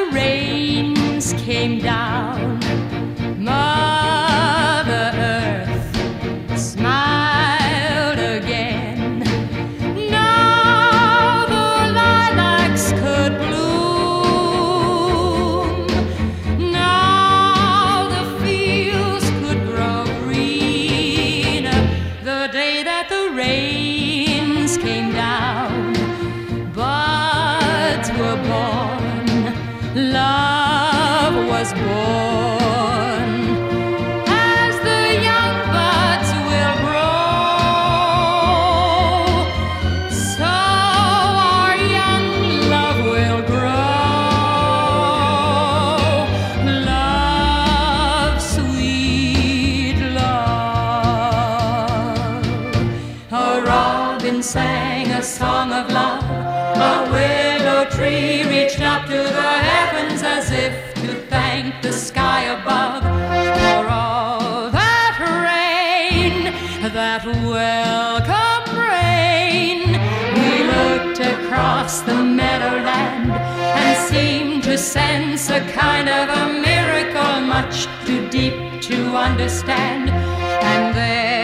rains came down, Mother Earth smiled again. Now the lilacs could bloom, now the fields could grow green. The day that the rains came down, buds were born, love was born. As the young buds will grow, so our young love will grow. Love, sweet love. A robin sang a song of love, a willow tree reached up to the heavens as if to thank the sky above for all that rain, that welcome rain. We looked across the meadowland and seemed to sense a kind of a miracle much too deep to understand. And there